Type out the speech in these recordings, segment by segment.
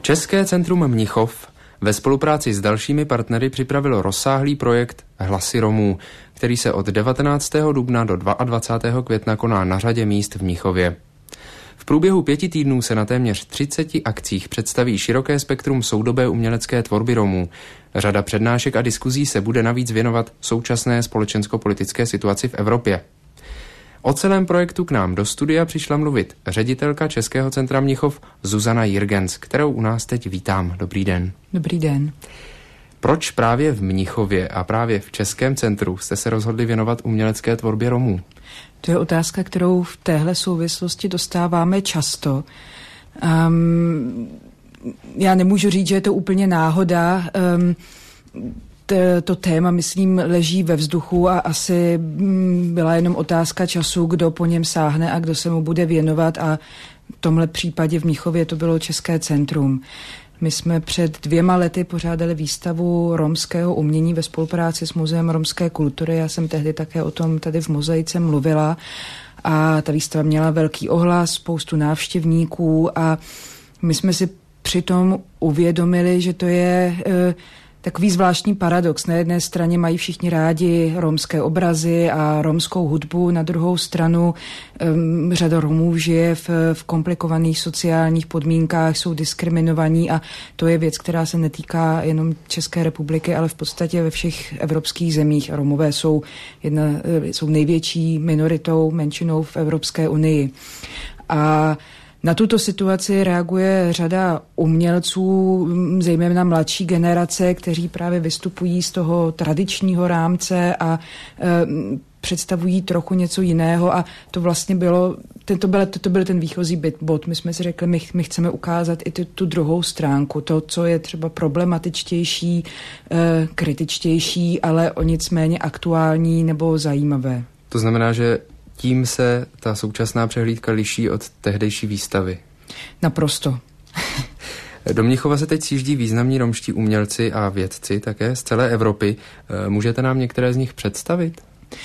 České centrum Mnichov ve spolupráci s dalšími partnery připravilo rozsáhlý projekt Hlasy Romů, který se od 19. dubna do 22. května koná na řadě míst v Mnichově. V průběhu 5 týdnů se na téměř 30 akcích představí široké spektrum soudobé umělecké tvorby Romů. Řada přednášek a diskuzí se bude navíc věnovat současné společensko-politické situaci v Evropě. O celém projektu k nám do studia přišla mluvit ředitelka Českého centra Mnichov Zuzana Jirgens, kterou u nás teď vítám. Dobrý den. Dobrý den. Proč právě v Mnichově a právě v Českém centru jste se rozhodli věnovat umělecké tvorbě Romů? To je otázka, kterou v téhle souvislosti dostáváme často. Já nemůžu říct, že je to úplně náhoda. To téma, myslím, leží ve vzduchu a asi byla jenom otázka času, kdo po něm sáhne a kdo se mu bude věnovat, a v tomhle případě v Mnichově to bylo České centrum. My jsme před 2 lety pořádali výstavu romského umění ve spolupráci s Muzeem romské kultury. Já jsem tehdy také o tom tady v Mozaice mluvila a ta výstava měla velký ohlas, spoustu návštěvníků a my jsme si přitom uvědomili, že to je takový zvláštní paradox. Na jedné straně mají všichni rádi romské obrazy a romskou hudbu, na druhou stranu řada Romů žije v komplikovaných sociálních podmínkách, jsou diskriminovaní a to je věc, která se netýká jenom České republiky, ale v podstatě ve všech evropských zemích. Romové jsou největší minoritou, menšinou v Evropské unii. A na tuto situaci reaguje řada umělců, zejména mladší generace, kteří právě vystupují z toho tradičního rámce a představují trochu něco jiného a to vlastně to byl ten výchozí bod. My jsme si řekli, my chceme ukázat i tu druhou stránku, to, co je třeba problematičtější, kritičtější, ale o nic méně aktuální nebo zajímavé. To znamená, že tím se ta současná přehlídka liší od tehdejší výstavy. Naprosto. Do Mnichova se teď sjíždí významní romští umělci a vědci také z celé Evropy. Můžete nám některé z nich představit?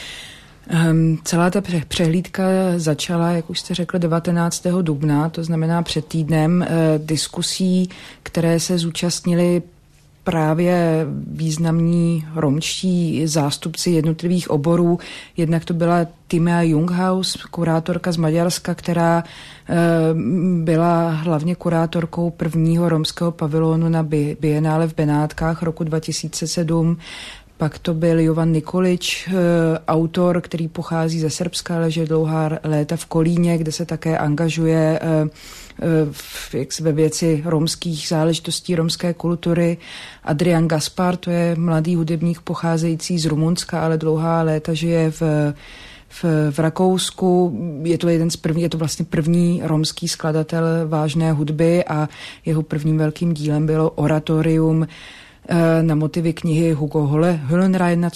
Celá ta přehlídka začala, jak už jste řekl, 19. dubna, to znamená před týdnem, diskusí, které se zúčastnili právě významní romští zástupci jednotlivých oborů. Jednak to byla Timea Junghaus, kurátorka z Maďarska, která byla hlavně kurátorkou prvního romského pavilonu na Bienále v Benátkách roku 2007. Pak to byl Jovan Nikolič, autor, který pochází ze Srbska, ale žije dlouhá léta v Kolíně, kde se také angažuje ve věci romských záležitostí, romské kultury. Adrian Gaspar, to je mladý hudebník pocházející z Rumunska, ale dlouhá léta žije v Rakousku. Je to vlastně první romský skladatel vážné hudby a jeho prvním velkým dílem bylo oratorium na motivy knihy Hugo Höllenreina,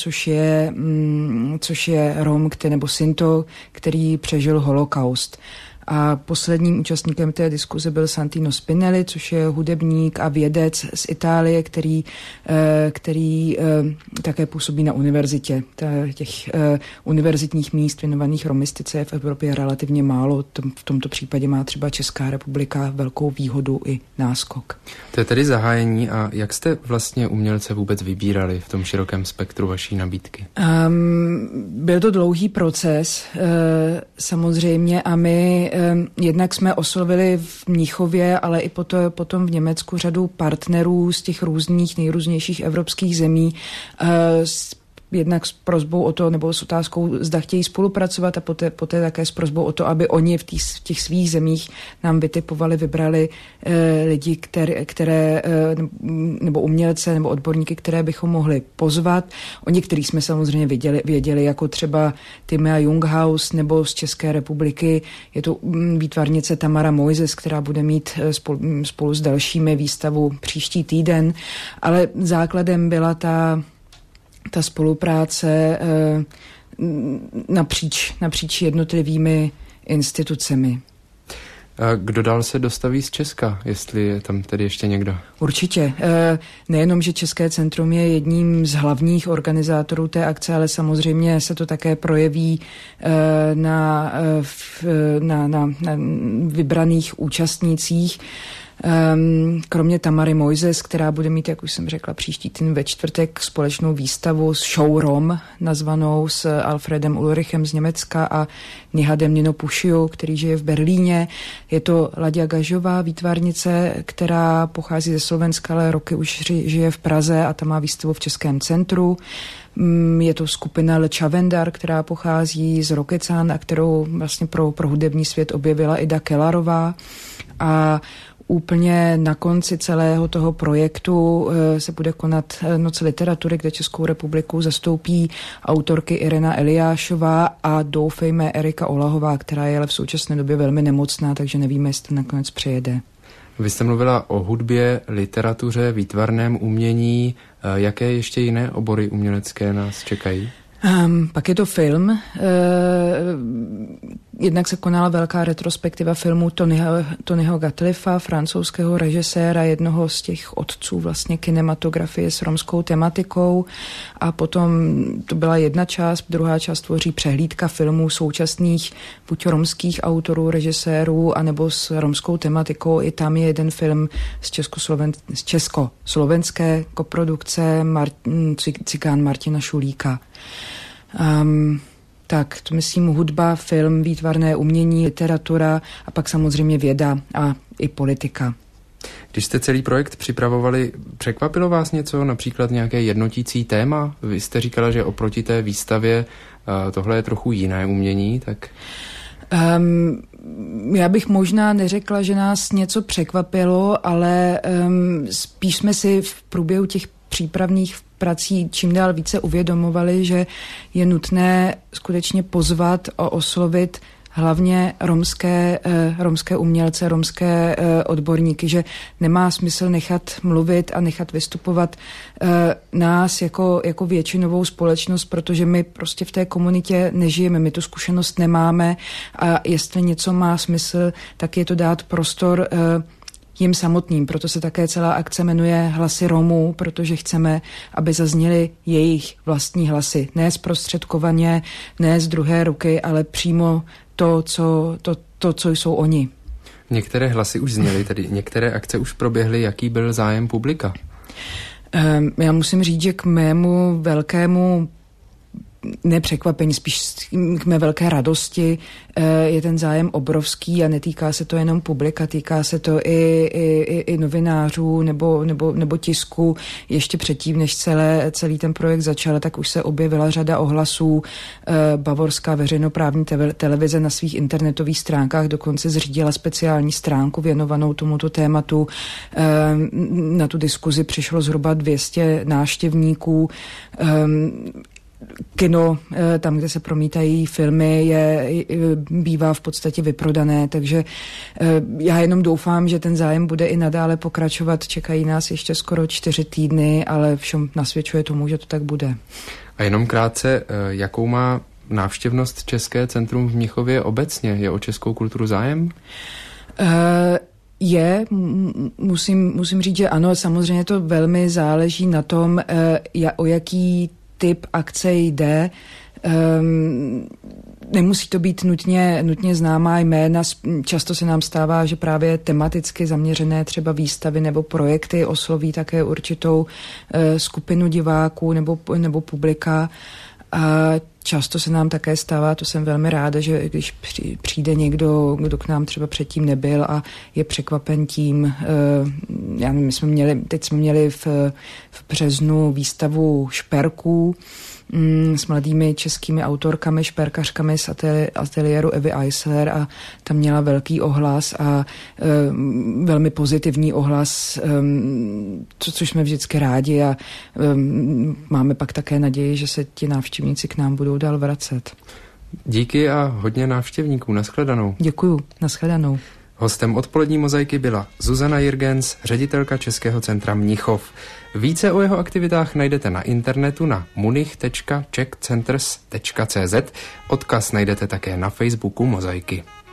což je Rom, nebo Sinto, který přežil holokaust. A posledním účastníkem té diskuze byl Santino Spinelli, což je hudebník a vědec z Itálie, který také působí na univerzitě. Těch univerzitních míst věnovaných romistice je v Evropě relativně málo. V tomto případě má třeba Česká republika velkou výhodu i náskok. To je tedy zahájení. A jak jste vlastně umělce vůbec vybírali v tom širokém spektru vaší nabídky? Byl to dlouhý proces, samozřejmě, a my jednak jsme oslovili v Mnichově, ale i potom v Německu řadu partnerů z těch nejrůznějších evropských zemí, jednak s prosbou o to, nebo s otázkou, zda chtějí spolupracovat, a poté také s prosbou o to, aby oni v těch svých zemích nám vybrali lidi, které nebo umělce, nebo odborníky, které bychom mohli pozvat. O některých jsme samozřejmě věděli, jako třeba Timea Junghaus, nebo z České republiky je to výtvarnice Tamara Mojzes, která bude mít spolu s dalšími výstavu příští týden, ale základem byla ta spolupráce napříč jednotlivými institucemi. A kdo dál se dostaví z Česka, jestli je tam tedy ještě někdo? Určitě. Nejenom, že České centrum je jedním z hlavních organizátorů té akce, ale samozřejmě se to také projeví na vybraných účastnících. Kromě Tamary Mojzes, která bude mít, jak už jsem řekla, příští týden ve čtvrtek společnou výstavu s Showrom, nazvanou s Alfredem Ulrichem z Německa a Nihadem Nino Pušiou, který žije v Berlíně. Je to Laďa Gažová, výtvarnice, která pochází ze Slovenska, ale roky už žije v Praze a ta má výstavu v Českém centru. Je to skupina Le Chavendar, která pochází z Rokecan a kterou vlastně pro hudební svět objevila Ida Kellarová. A úplně na konci celého toho projektu se bude konat Noc literatury, kde Českou republiku zastoupí autorky Irena Eliášová a doufejme Erika Olahová, která je ale v současné době velmi nemocná, takže nevíme, jestli nakonec přijede. Vy jste mluvila o hudbě, literatuře, výtvarném umění. Jaké ještě jiné obory umělecké nás čekají? Pak je to film. Jednak se konala velká retrospektiva filmu Tonyho Gatliffa, francouzského režiséra, jednoho z těch otců vlastně kinematografie s romskou tematikou. A potom to byla jedna část, druhá část tvoří přehlídka filmů současných buď romských autorů, režisérů, anebo s romskou tematikou. I tam je jeden film z československé koprodukce Cikán Martina Šulíka. Tak, to myslím hudba, film, výtvarné umění, literatura a pak samozřejmě věda a i politika. Když jste celý projekt připravovali, překvapilo vás něco, například nějaké jednotící téma? Vy jste říkala, že oproti té výstavě tohle je trochu jiné umění, tak... Já bych možná neřekla, že nás něco překvapilo, ale spíš jsme si v průběhu těch přípravných prací čím dál více uvědomovali, že je nutné skutečně pozvat a oslovit hlavně romské umělce, romské odborníky, že nemá smysl nechat mluvit a nechat vystupovat nás jako většinovou společnost, protože my prostě v té komunitě nežijeme, my tu zkušenost nemáme a jestli něco má smysl, tak je to dát prostor jim samotným. Proto se také celá akce jmenuje Hlasy Romů, protože chceme, aby zazněly jejich vlastní hlasy. Ne zprostředkovaně, ne z druhé ruky, ale přímo to, co jsou oni. Některé hlasy už zněly, tedy některé akce už proběhly. Jaký byl zájem publika? Já musím říct, že k mému velkému nepřekvapení, spíš k mé velké radosti je ten zájem obrovský a netýká se to jenom publika, týká se to i novinářů nebo tisku. Ještě předtím, než celý ten projekt začal, tak už se objevila řada ohlasů. Bavorská veřejnoprávní televize na svých internetových stránkách dokonce zřídila speciální stránku věnovanou tomuto tématu. Na tu diskuzi přišlo zhruba 200 návštěvníků. Kino, tam, kde se promítají filmy, bývá v podstatě vyprodané, takže já jenom doufám, že ten zájem bude i nadále pokračovat. Čekají nás ještě skoro 4 týdny, ale všem nasvědčuje tomu, že to tak bude. A jenom krátce, jakou má návštěvnost České centrum v Mnichově obecně? Je o českou kulturu zájem? Musím říct, že ano, samozřejmě to velmi záleží na tom, o jaký typ akce jde. Nemusí to být nutně známá jména. Často se nám stává, že právě tematicky zaměřené třeba výstavy nebo projekty osloví také určitou skupinu diváků nebo publika. A často se nám také stává, to jsem velmi ráda, že když přijde někdo, kdo k nám třeba předtím nebyl a je překvapen tím, teď jsme měli v březnu výstavu šperků s mladými českými autorkami, šperkařkami z ateliéru Evy Eisler a tam měla velký ohlas a velmi pozitivní ohlas, což jsme vždycky rádi a máme pak také naději, že se ti návštěvníci k nám budou dál vracet. Díky a hodně návštěvníků. Nashledanou. Děkuju. Nashledanou. Hostem odpolední mozaiky byla Zuzana Jirgens, ředitelka Českého centra Mnichov. Více o jeho aktivitách najdete na internetu na munich.czechcenters.cz. Odkaz najdete také na Facebooku Mozaiky.